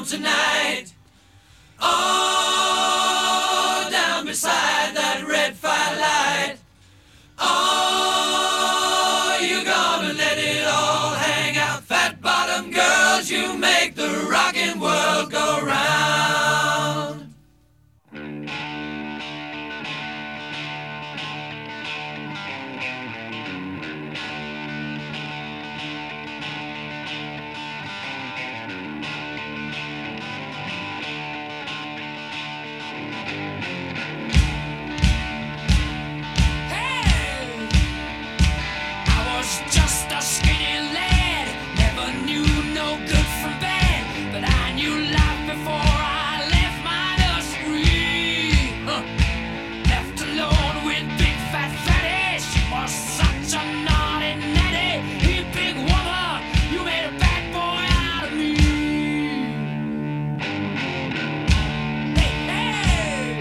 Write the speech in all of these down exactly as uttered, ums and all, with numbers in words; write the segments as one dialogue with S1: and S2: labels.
S1: home tonight. Oh, down beside that red firelight. Oh, you're gonna let it all hang out. Fat bottom girls, you make the rockin' world go round.
S2: Just a skinny lad, never knew no good from bad, but I knew life before I left my nursery. Huh. Left alone with big fat fatty, she was such a naughty natty. Hey, big woman, you made a bad boy out of me. Hey, hey.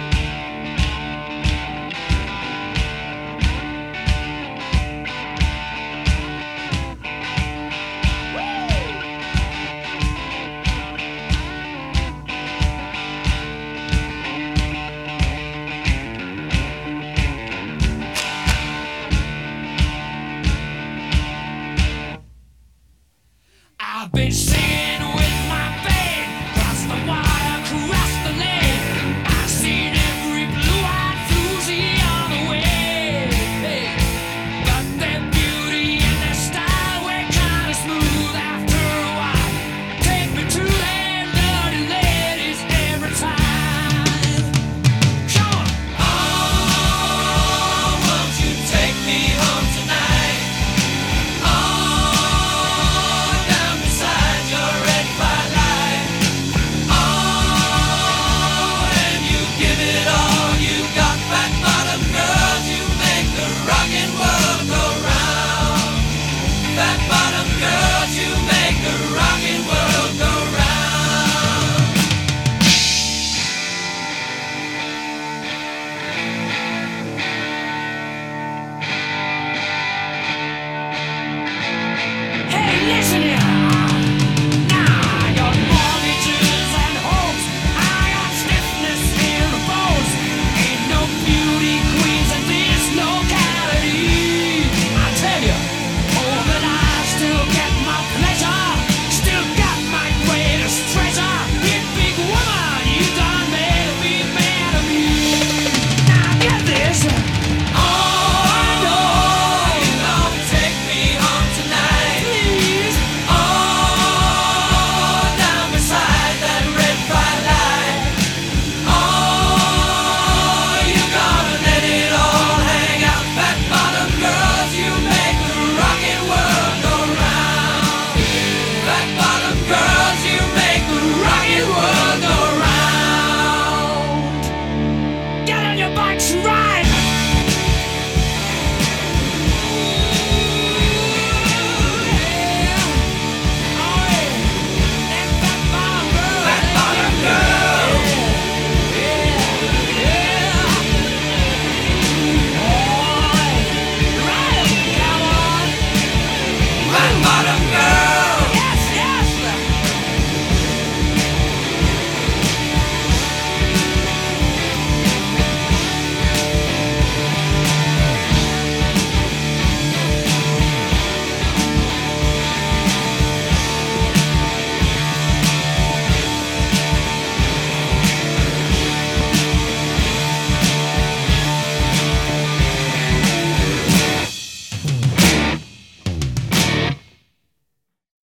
S2: I've been singing with my band, cross the water, cross the lake. I've seen every blue-eyed floozy on the way. Hey. But their beauty and their style were kinda smooth after a while. Take me to them dirty ladies every time. Come on.
S1: Oh, won't you take me home tonight? Oh, down beside your red firelight. Oh, and you give it all you got. Fat bottom girls, you make the rockin' world go round. Fat bottom girls, you make the rockin' world go round.
S2: Hey, listen